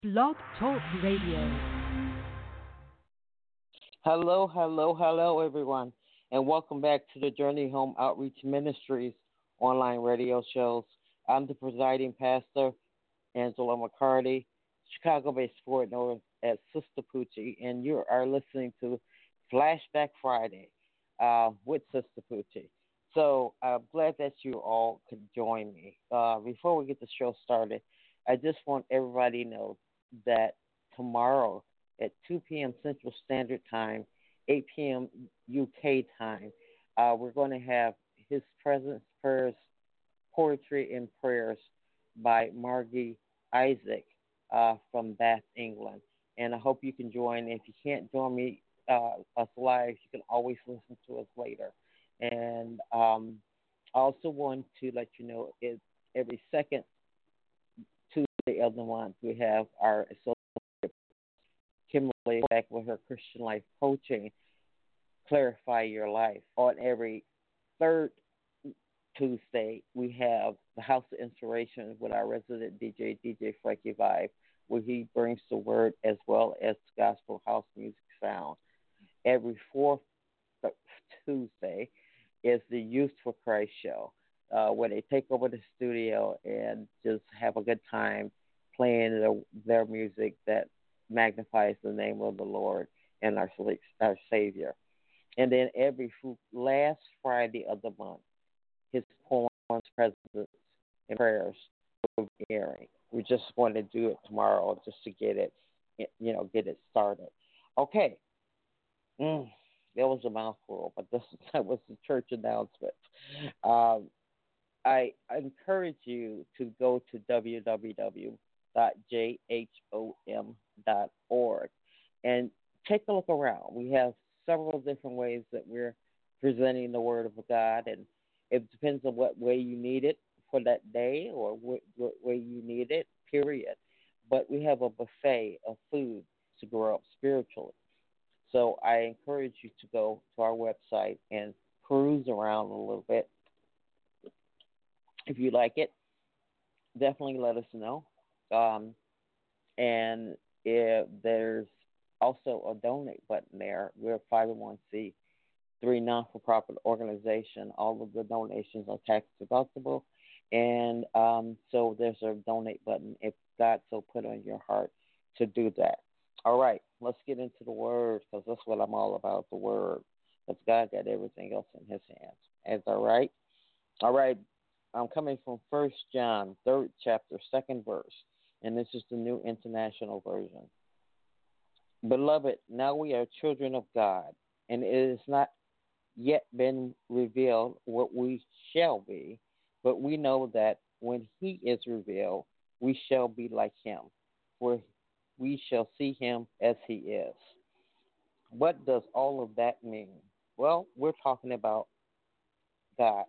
Blog Talk Radio. Hello, hello, hello, everyone, and welcome back to the Journey Home Outreach Ministries online radio shows. I'm the presiding pastor, Angela McCarty, Chicago-based Fort North at Sister Poochie, and you are listening to Flashback Friday with Sister Poochie. So I'm glad that you all could join me. Before we get the show started, I just want everybody to know that tomorrow at 2 p.m. Central Standard Time, 8 p.m. UK time, we're going to have His Presence Prayers, Poetry and Prayers by Margie Isaac from Bath, England. And I hope you can join. If you can't join me us live, you can always listen to us later. And I also want to let you know every second Tuesday of the month we have our associate Kimberly back with her Christian Life Coaching, Clarify Your Life. On every third Tuesday, we have the House of Inspiration with our resident DJ Frankie Vibe, where he brings the word as well as gospel house music sound. Every fourth Tuesday is the Youth for Christ show, where they take over the studio and just have a good time playing their music that magnifies the name of the Lord and our Savior. And then every last Friday of the month, his poems, presence, and prayers will be airing. We just want to do it tomorrow just to get it, get it started. Okay, that was a mouthful, but that was the church announcement. Um, I encourage you to go to www.jhom.org and take a look around. We have several different ways that we're presenting the Word of God, and it depends on what way you need it for that day or what way you need it, period. But we have a buffet of food to grow up spiritually. So I encourage you to go to our website and peruse around a little bit. If you like it, definitely let us know. Um, and if there's also a donate button there. We're a 501c3 non-for-profit organization. All of the donations are tax deductible. And so there's a donate button if God so put on your heart to do that. All right, let's get into the Word because that's what I'm all about, the Word. Because God got everything else in His hands. Is that right? All right, I'm coming from First John, 3rd chapter, 2nd verse. And this is the New International Version. Beloved, now we are children of God, and it has not yet been revealed what we shall be, but we know that when He is revealed, we shall be like Him, for we shall see Him as He is. What does all of that mean? Well, we're talking about God.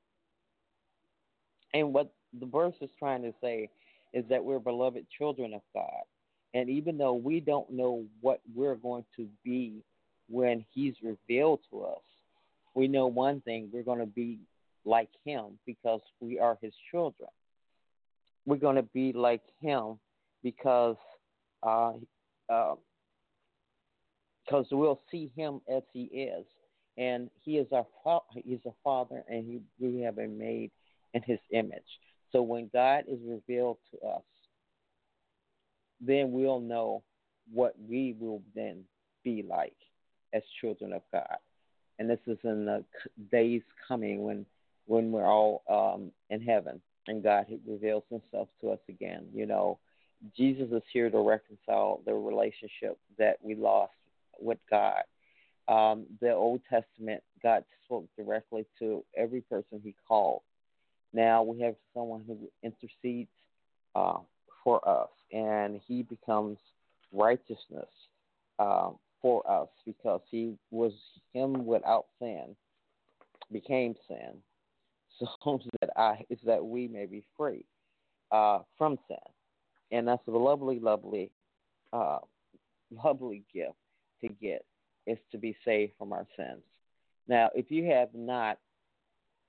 And what the verse is trying to say is that we're beloved children of God. And even though we don't know what we're going to be when He's revealed to us, we know one thing: we're going to be like Him because we are His children. We're going to be like Him because uh, uh, cause we'll see Him as He is, and He is He's a Father, and we have been made in His image. So when God is revealed to us, then we'll know what we will then be like as children of God. And this is in the days coming when we're all in heaven and God reveals Himself to us again. Jesus is here to reconcile the relationship that we lost with God. The Old Testament, God spoke directly to every person He called. Now we have someone who intercedes uh, for us, and He becomes righteousness for us because He was Him without sin, became sin, so that we may be free from sin. And that's a lovely, lovely, uh, lovely gift to get, is to be saved from our sins. Now, if you have not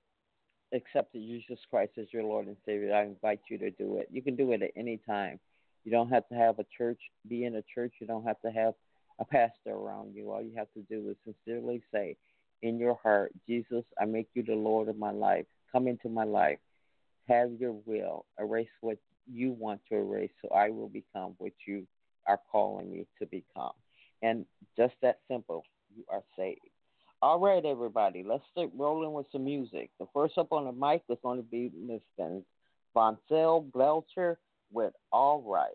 accepted Jesus Christ as your Lord and Savior, I invite you to do it. You can do it at any time. You don't have to have a church, be in a church. You don't have to have a pastor around you. All you have to do is sincerely say in your heart, Jesus, I make you the Lord of my life. Come into my life. Have your will. Erase what you want to erase so I will become what you are calling me to become. And just that simple, you are saved. All right, everybody, let's start rolling with some music. The first up on the mic is going to be Miss Voncelle Belcher with All Right.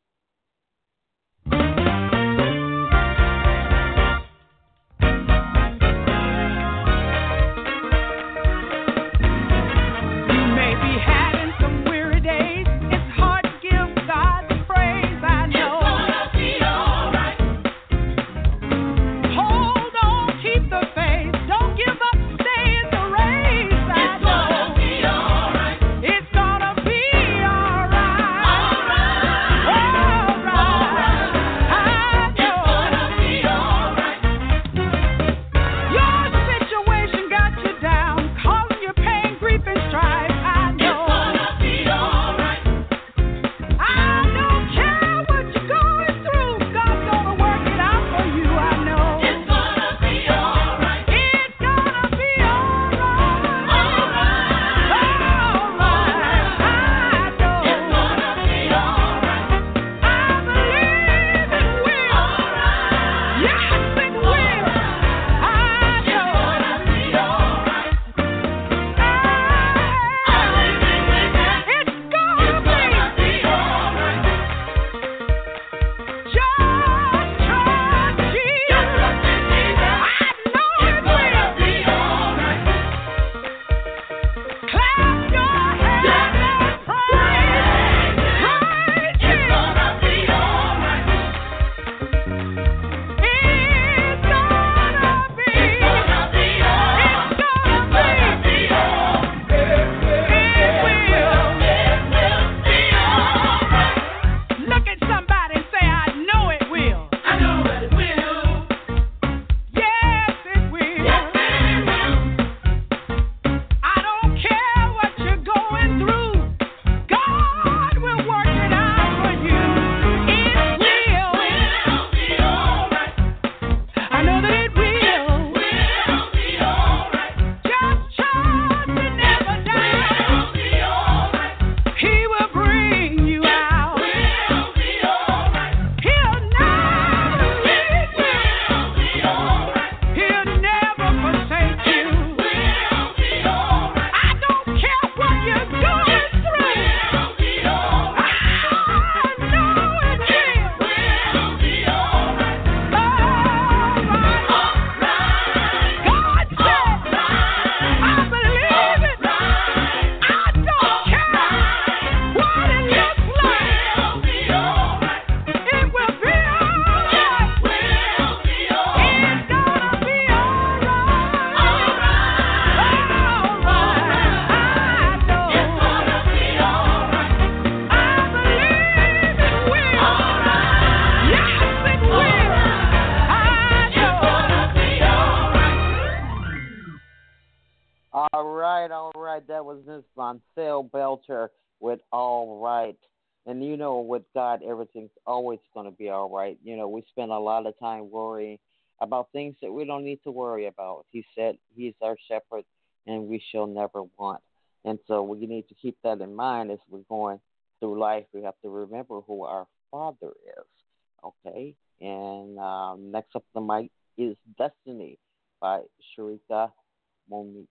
That was Miss Voncelle Belcher with All Right. And you know, with God, everything's always going to be all right. You know, we spend a lot of time worrying about things that we don't need to worry about. He said He's our shepherd and we shall never want. And so we need to keep that in mind as we're going through life. We have to remember who our Father is. Okay? And next up the mic is Destiny by Sharika Monique.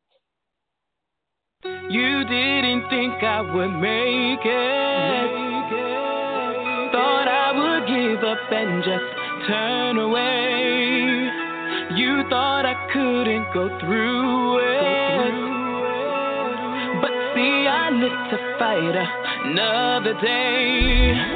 You didn't think I would make it. Thought I would give up and just turn away. You thought I couldn't go through it. But see, I live to fight another day.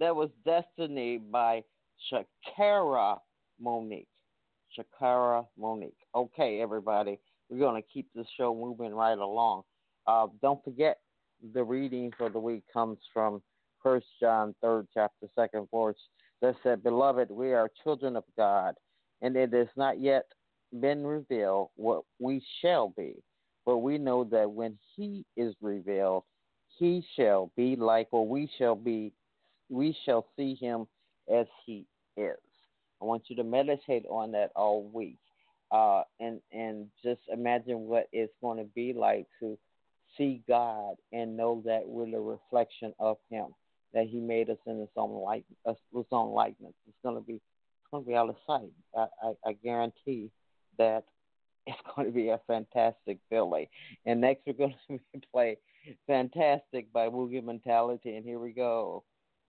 That was Destiny by Shakira Monique. Shakira Monique. Okay, everybody, we're going to keep this show moving right along. Don't forget, the reading for the week comes from 1 John 3rd chapter 2nd verse that said, "Beloved, we are children of God, and it has not yet been revealed what we shall be. But we know that when he is revealed, he shall be like, or we shall see him as he is." I want you to meditate on that all week, and just imagine what it's going to be like to see God and know that we're a reflection of Him, that He made us in His own likeness. It's going to be out of sight. I guarantee that it's going to be a fantastic feeling. And next, we're going to play "Fantastic" by Boogie Mentality, and here we go.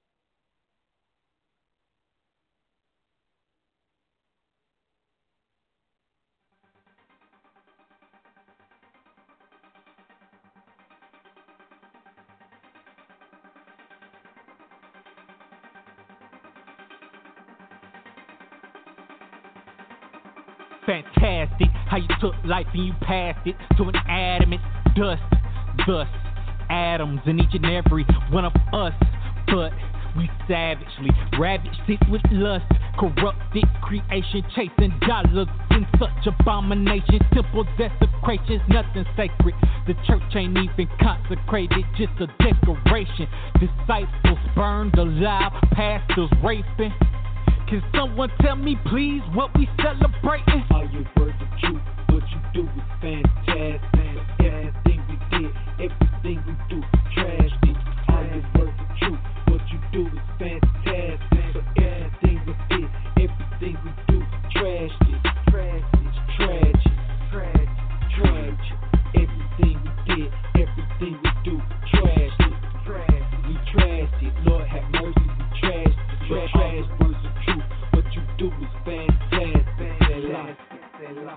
Fantastic, how you took life and you passed it to an adamant dust. Thus, atoms in each and every one of us. But we savagely ravaged it with lust. Corrupted creation, chasing dollars in such abomination. Simple desecrations, nothing sacred. The church ain't even consecrated, just a decoration. Disciples burned alive, pastors raping. Can someone tell me, please, what we celebrating? All your words are true, what you do is fantastic. Everything we did, everything we do, trashed. All your words are true, what you do is fantastic. Everything we did, everything we do, trashed. Tragic. Everything we did, everything we do, trashed. We trashed it, Lord have mercy, we trashed it. Trash words are true, what you do is fantastic. Say life.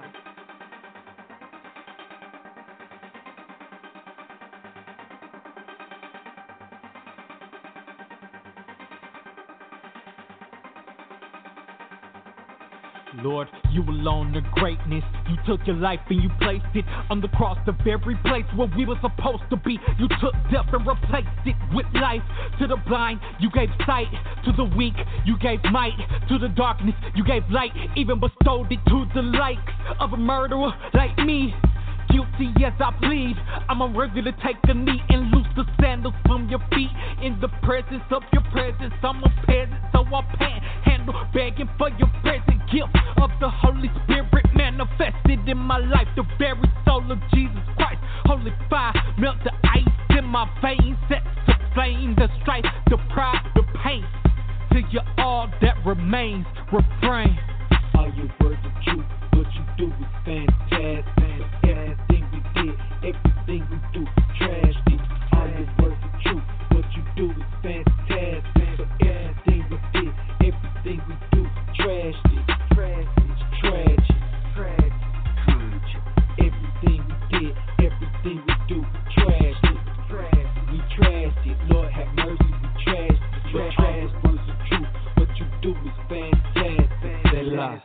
Lord, you alone the greatness. You took your life and you placed it on the cross, the very place where we were supposed to be. You took death and replaced it with life. To the blind, you gave sight. To the weak, you gave might. To the darkness, you gave light. Even bestowed it to the likes of a murderer like me. Guilty as I plead, I'm unworthy to take a knee and loose the sandals from your feet. In the presence of your presence, I'm a peasant, so I panhandle, begging for your present gift of the Holy Spirit manifested in my life. The very soul of Jesus Christ, holy fire, melt the ice in my veins, set to flame the strife, the pride, the pain. To you all that remains, refrain. All your words are true, what you do is fantastic. Everything we did, everything we do, trashed it. All your words are true, what you do is fantastic. Everything we did, everything we do, trashed it. Tragic. Everything we did, everything we do, trashed it. We trashed it, Lord have mercy, we trashed it. Trash words are true, what you do is fantastic. Say life.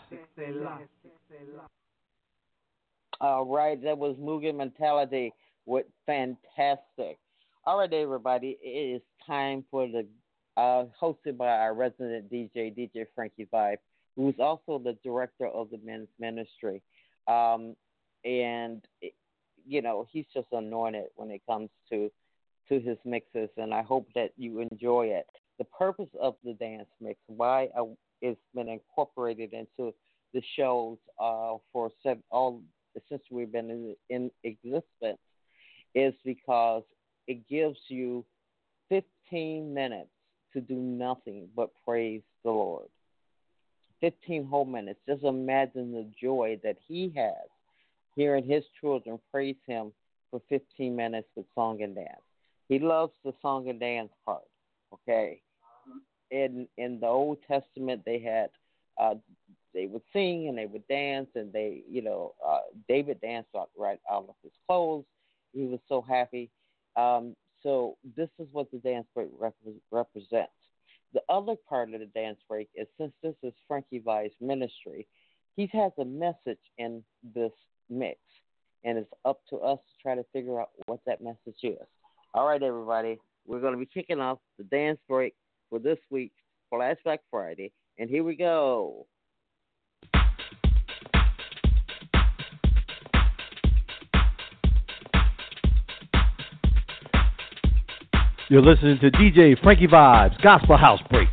All right, that was Mugen Mentality with Fantastic. All right, everybody, it is time for the hosted by our resident DJ Frankie Vibe, who's also the director of the men's ministry. And, he's just anointed when it comes to his mixes, and I hope that you enjoy it. The purpose of the dance mix, why it's been incorporated into the shows since we've been in existence, is because it gives you 15 minutes to do nothing but praise the Lord. 15 whole minutes. Just imagine the joy that He has hearing His children praise Him for 15 minutes with song and dance. He loves the song and dance part. Okay, in the Old Testament, they had they would sing and they would dance, and David danced right out of his clothes. He was so happy. So this is what the dance break represents. The other part of the dance break is since this is Frankie Vi's ministry, he has a message in this mix, and it's up to us to try to figure out what that message is. All right, everybody, we're going to be kicking off the dance break for this week's Flashback Friday, and here we go. You're listening to DJ Frankie Vibes Gospel House Break.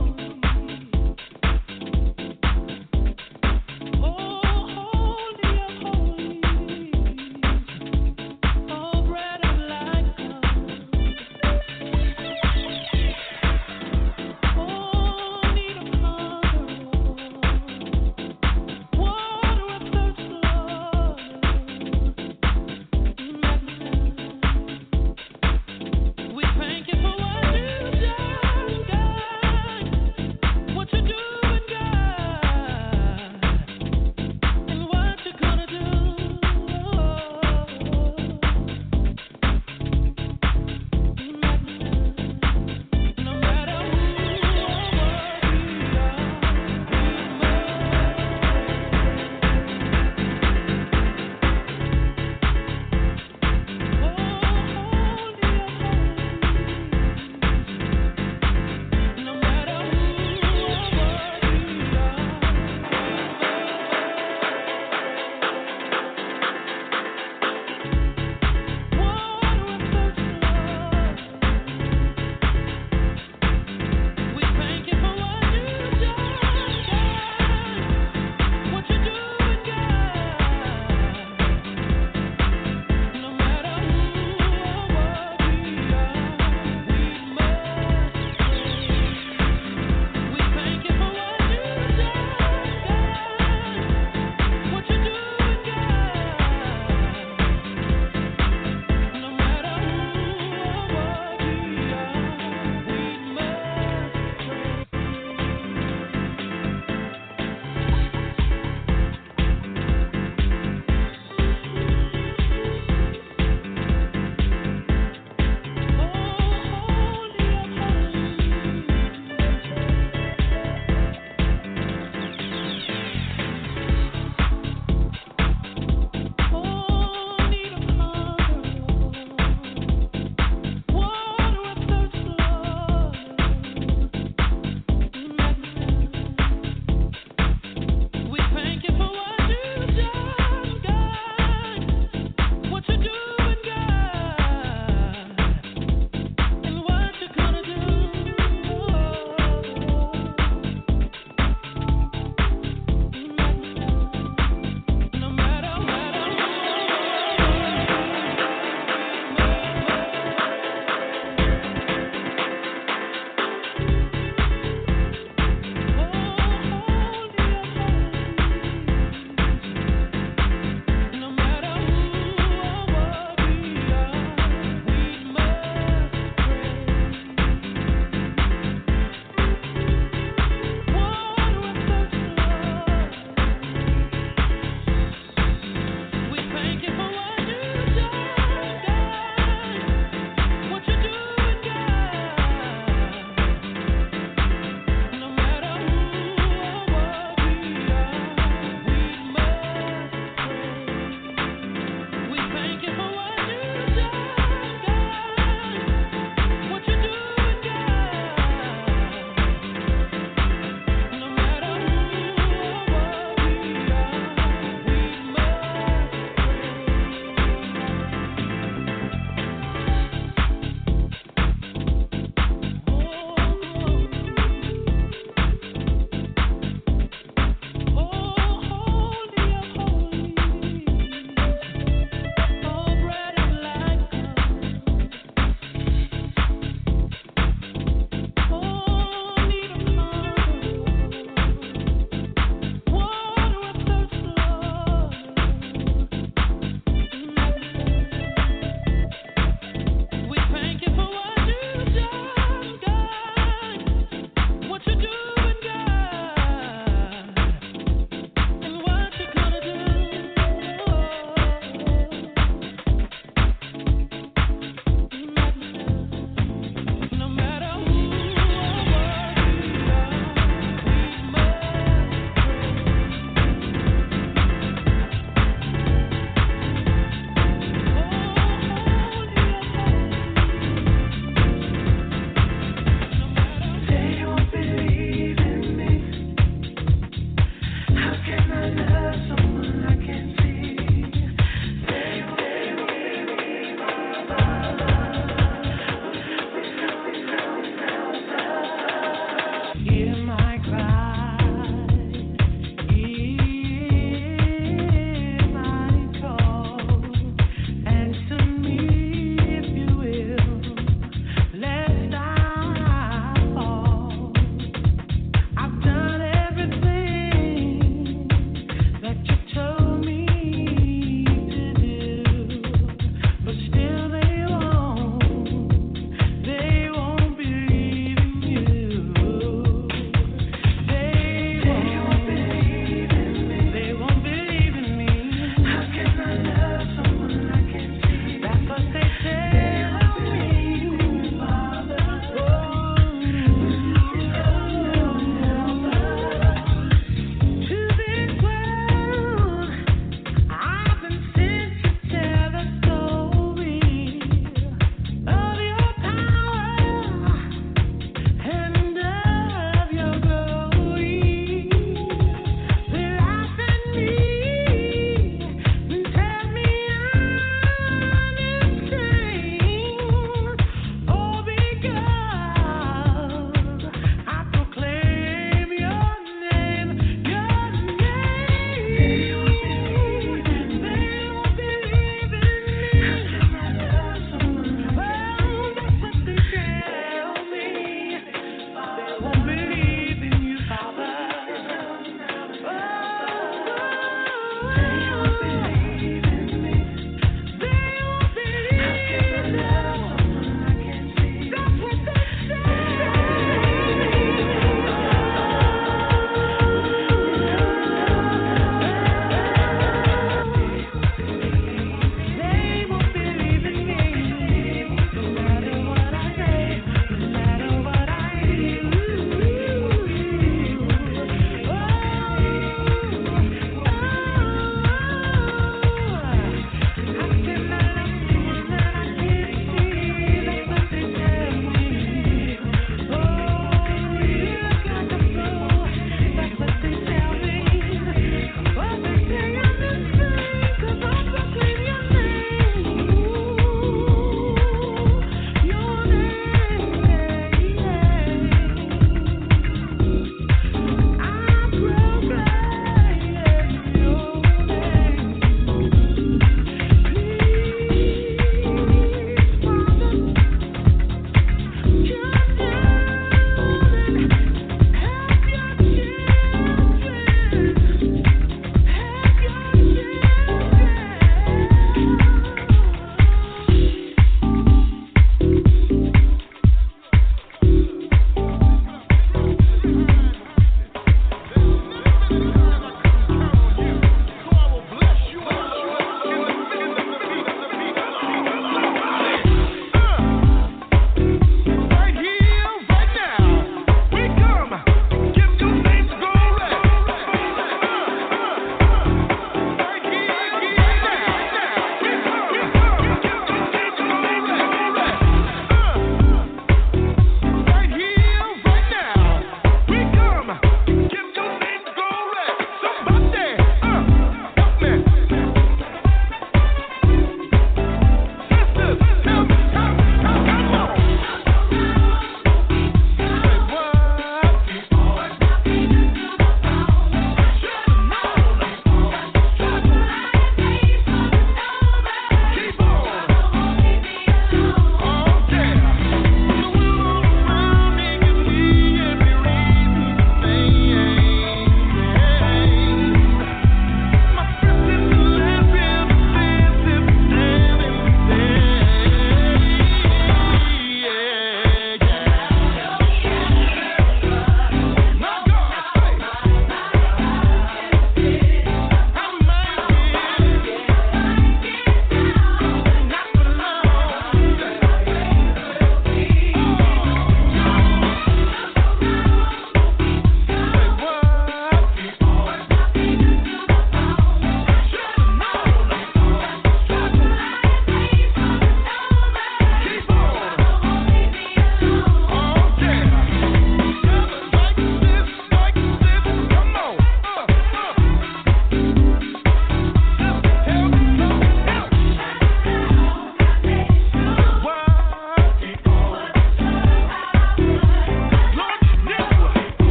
Oh, holy,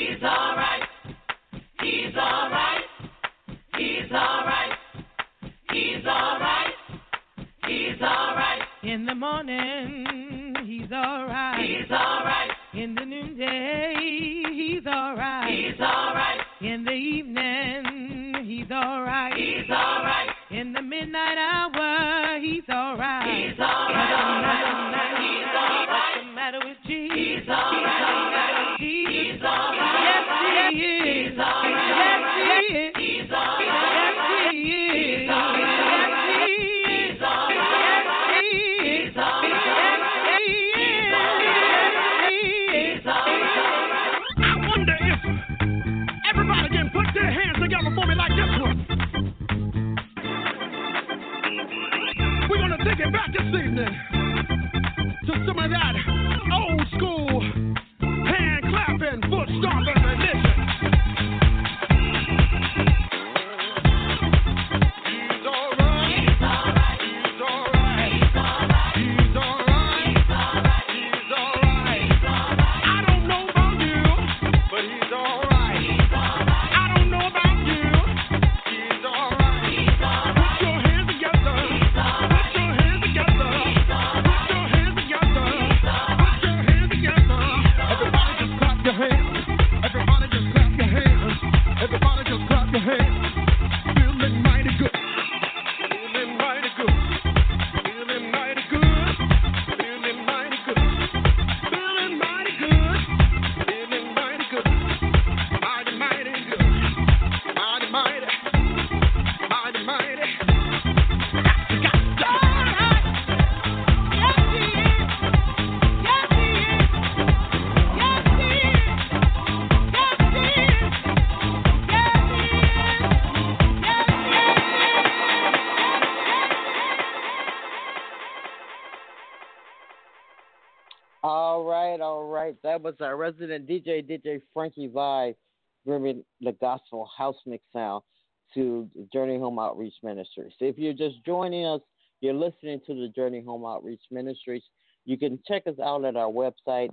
He's alright. He's alright. He's alright. He's alright. He's alright. In the morning, he's alright. He's alright. In the noonday, he's alright. He's alright. In the evening, he's alright. He's alright. In the midnight hour, he's alright. He's alright. He's alright. What's the matter with Jesus? He's alright. He's alright. Yes, he is. He's alright. Yes, he is. He's alright. Yes, he is. He's alright. Yes, he is. He's alright. Yes, he is. He's alright. Yes, he is. He's alright. I wonder if everybody can put their hands together for me like this one. We're gonna take it back this evening to some of that old school hand clapping, foot stomping rendition. He's alright. He's alright. He's alright. He's alright. He's alright. I don't know about you, but he's alright. I don't know about you. He's alright. Put your hands together. Put your hands together. Put your hands together. Put your hands together. Everybody just clap your hands. Everybody just clap your hands. Everybody just clap your hands. Feeling mighty good. Feeling mighty good. Feeling mighty good. Feeling mighty good. Feeling mighty good. Feeling mighty good. Mighty, mighty good. Mighty, mighty. Mighty, mighty. All right. That was our resident DJ Frankie Vibe, bringing the gospel house mix sound to the Journey Home Outreach Ministries. So if you're just joining us, you're listening to the Journey Home Outreach Ministries. You can check us out at our website,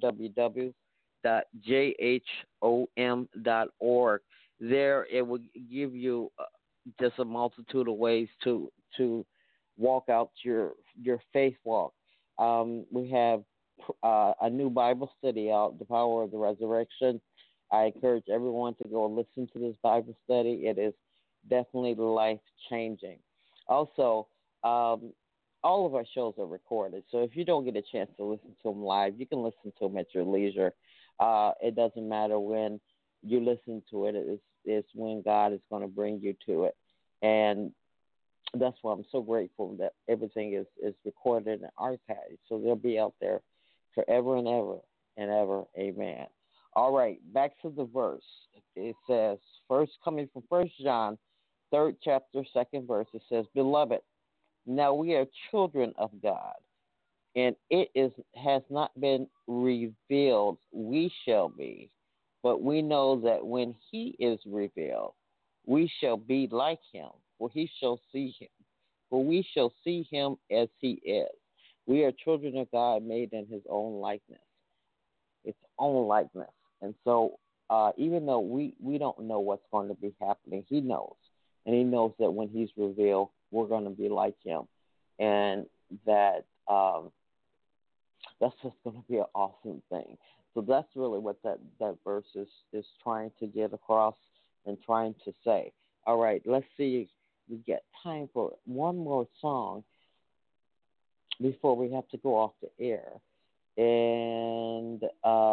www.jhom.org. There, it will give you just a multitude of ways to walk out your faith walk. We have a new Bible study out, The Power of the Resurrection. I encourage everyone to go listen to this Bible study. It is definitely life-changing. Also, all of our shows are recorded, so if you don't get a chance to listen to them live, you can listen to them at your leisure. It doesn't matter when you listen to it. It's when God is going to bring you to it. And that's why I'm so grateful that everything is recorded and archived, so they'll be out there forever and ever and ever. Amen. All right, back to the verse. It says, first coming from 1 John, 3rd chapter, 2nd verse, it says, Beloved, now we are children of God, and has not been revealed we shall be, but we know that when he is revealed, we shall be like him, for we shall see him as he is. We are children of God, made in his own likeness. Its own likeness. And so even though we don't know what's going to be happening, he knows. And he knows that when he's revealed, we're going to be like him. And that that's just going to be an awesome thing. So that's really what that verse is trying to get across and trying to say. All right, let's see. We get time for one more song before we have to go off the air. And,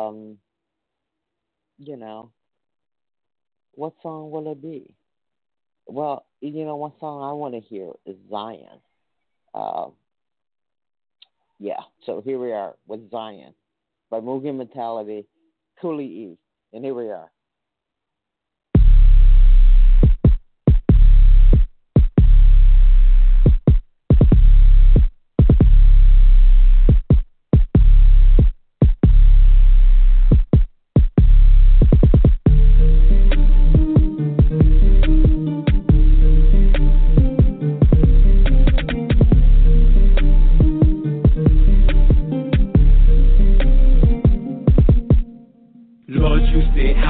what song will it be? Well, one song I want to hear is Zion. So here we are with Zion by Mugen Mentality, Kuli E. And here we are.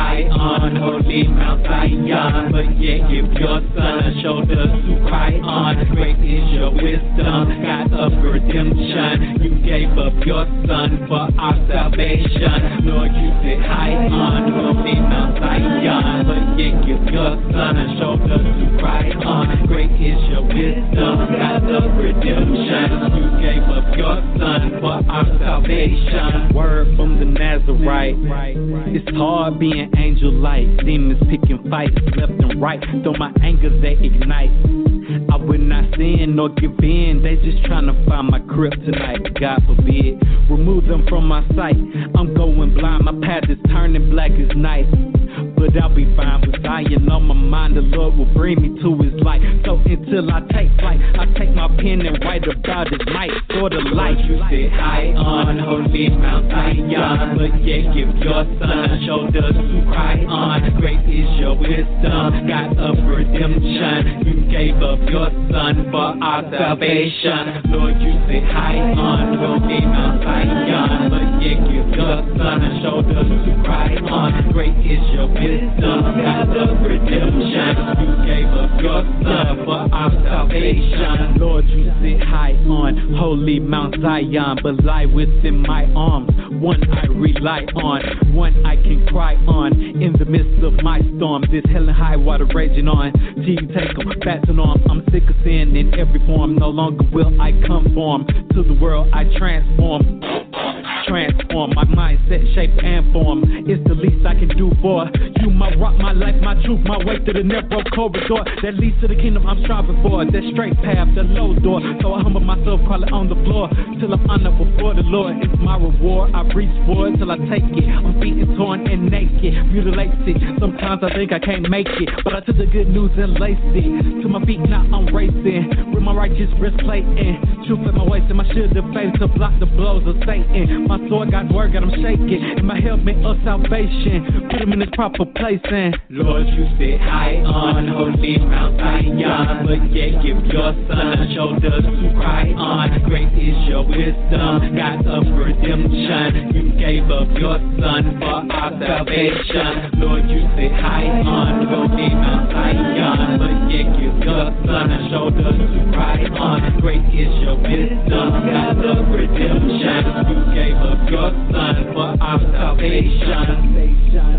high on holy Mount Zion, but yet give your son a shoulder to cry on. Great is your wisdom, God of redemption. You gave up your son for our salvation. Lord, you sit high on holy Mount Zion, but yet give your son a shoulder to cry on. Great is your wisdom, God of redemption. You gave up your son for our salvation. Word from the Nazarite. It's hard being angel light. Demons picking fights left and right. Though my anger they ignite. I will not sin nor give in. They just trying to find my kryptonite. God forbid, remove them from my sight. I'm going blind. My path is turning black as night. But I'll be fine with Zion on my mind. The Lord will bring me to his light. So until I take flight, I take my pen and write about his might. For the light you sit high on holy Mount Zion, but yet give your son a shoulder to cry on. Great is your wisdom, God of redemption. You gave up your son for our salvation. Lord, you sit high on holy Mount Zion, but yet give your son a shoulder to cry on. Great is your wisdom, God of redemption. You gave up your son for our salvation. Lord, you sit high on holy Mount Zion, but lie within my arms. One I rely on, one I can cry on. In the midst of my storm, this hell and high water raging on. Till you take them, fasten on. I'm sick of sin in every form. No longer will I conform to the world I transform. Transform my mindset, shape, and form. It's the least I can do for you. My rock, my life, my truth, my way to the narrow corridor that leads to the kingdom I'm striving for. That straight path, the low door. So I humble myself, crawling on the floor till I'm honored before the Lord. It's my reward. I reach for it till I take it. I'm beaten, torn, and naked, mutilated. Sometimes I think I can't make it, but I took the good news and laced it to my feet. Now I'm racing with my righteous breastplate and truth at my waist and my shield of faith to block the blows of Satan. My sword got word, got him shaking, and my helmet of salvation put him in his proper place. And Lord, you sit high on holy Mount Zion, but yet give your son a shoulder to cry on. Great is your wisdom, God of redemption. You gave up your son for our salvation. Lord, you sit high on holy Mount Zion, but yet give your son a shoulder to cry on. Great is your wisdom, God of redemption. You gave up your son for our salvation.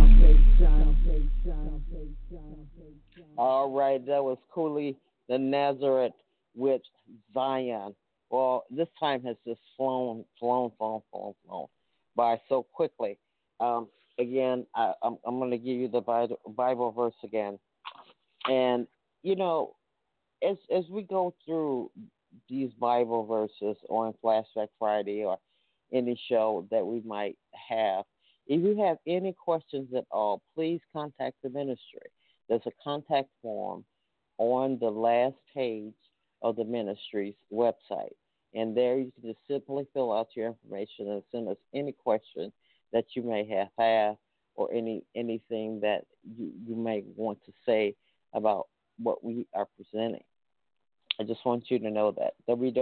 All right, that was Cooley the Nazareth with Zion. Well, this time has just flown by so quickly. Again, I'm going to give you the Bible verse again. And, you know, as we go through these Bible verses on Flashback Friday or any show that we might have, if you have any questions at all, please contact the ministry. There's a contact form on the last page of the ministry's website. And there you can just simply fill out your information and send us any question that you may have or anything that you may want to say about what we are presenting. I just want you to know that.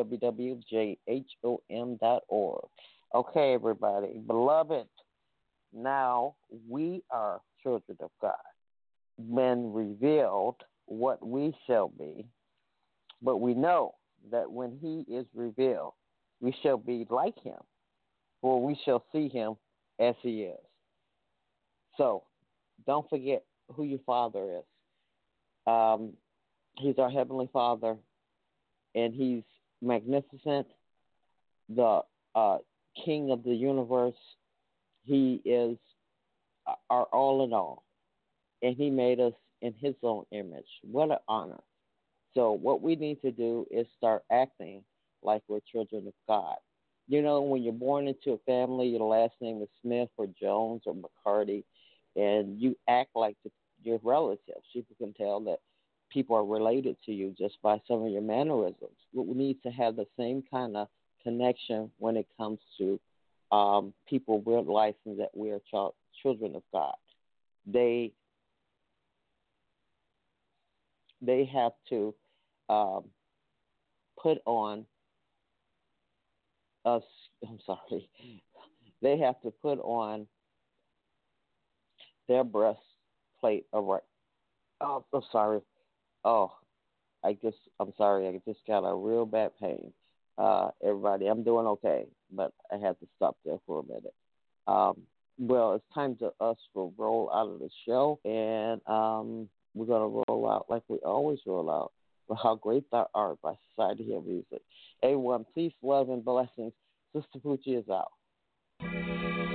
www.jhom.org. Okay, everybody. Beloved, now we are children of God. Been revealed what we shall be, but we know that when he is revealed, we shall be like him, for we shall see him as he is. So don't forget who your Father is. He's our Heavenly Father, and he's magnificent, the King of the universe. He is our all in all, and he made us in his own image. What an honor. So what we need to do is start acting like we're children of God. You know, when you're born into a family, your last name is Smith or Jones or McCarty, and you act like your relatives. People can tell that people are related to you just by some of your mannerisms. We need to have the same kind of connection when it comes to people realizing that we are children of God. They have to put on us. I'm sorry. They have to put on their breastplate of. Oh, I'm sorry. Oh, I'm sorry. I just got a real bad pain. Everybody, I'm doing okay, but I had to stop there for a minute. Um, well, it's time to us to roll out of the show, and we're gonna roll out like we always roll out. With How Great Thou Art by Society of Music. Everyone, peace, love, and blessings. Sister Poochie is out.